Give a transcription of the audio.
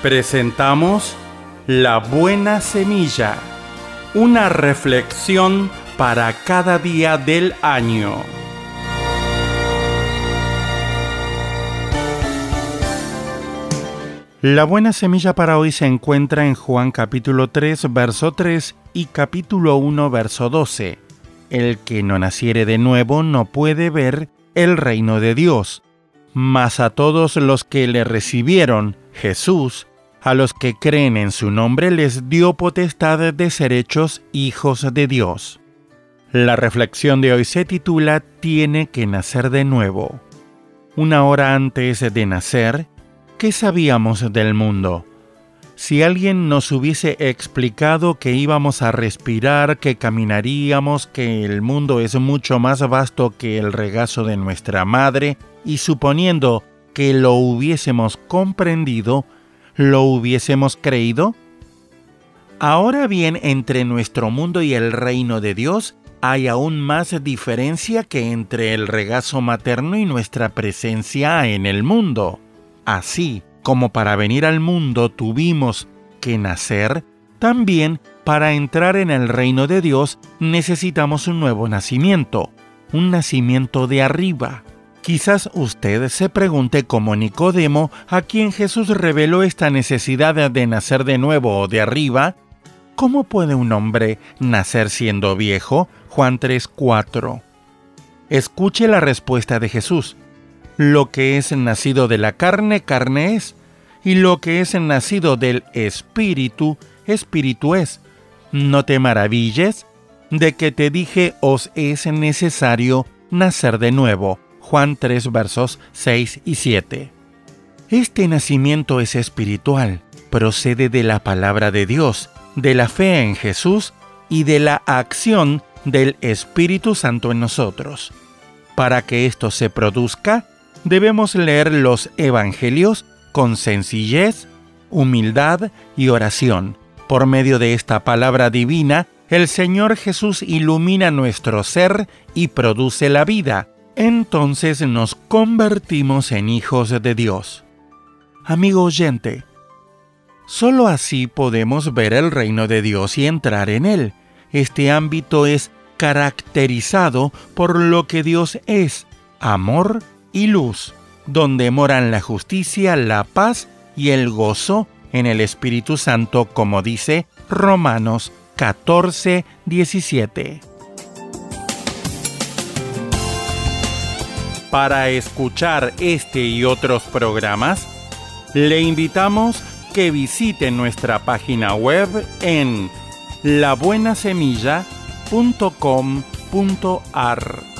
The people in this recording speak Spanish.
Presentamos La Buena Semilla, una reflexión para cada día del año. La buena semilla para hoy se encuentra en Juan capítulo 3, verso 3 y capítulo 1, verso 12. El que no naciere de nuevo no puede ver el reino de Dios. Mas a todos los que le recibieron, Jesús, a los que creen en su nombre, les dio potestad de ser hechos hijos de Dios. La reflexión de hoy se titula Tiene que nacer de nuevo. Una hora antes de nacer, ¿qué sabíamos del mundo? Si alguien nos hubiese explicado que íbamos a respirar, que caminaríamos, que el mundo es mucho más vasto que el regazo de nuestra madre, y suponiendo que lo hubiésemos comprendido, ¿lo hubiésemos creído? Ahora bien, entre nuestro mundo y el reino de Dios hay aún más diferencia que entre el regazo materno y nuestra presencia en el mundo. Así como para venir al mundo tuvimos que nacer, también para entrar en el reino de Dios necesitamos un nuevo nacimiento, un nacimiento de arriba. Quizás usted se pregunte como Nicodemo, a quien Jesús reveló esta necesidad de nacer de nuevo o de arriba, ¿cómo puede un hombre nacer siendo viejo? Juan 3:4. Escuche la respuesta de Jesús. Lo que es nacido de la carne, carne es, y lo que es nacido del Espíritu, Espíritu es. No te maravilles de que te dije os es necesario nacer de nuevo. Juan 3, versos 6 y 7. Este nacimiento es espiritual, procede de la palabra de Dios, de la fe en Jesús y de la acción del Espíritu Santo en nosotros. Para que esto se produzca, debemos leer los evangelios con sencillez, humildad y oración. Por medio de esta palabra divina, el Señor Jesús ilumina nuestro ser y produce la vida. Entonces nos convertimos en hijos de Dios. Amigo oyente, solo así podemos ver el reino de Dios y entrar en él. Este ámbito es caracterizado por lo que Dios es, amor y luz, donde moran la justicia, la paz y el gozo en el Espíritu Santo, como dice Romanos 14:17. Para escuchar este y otros programas, le invitamos que visite nuestra página web en labuenasemilla.com.ar.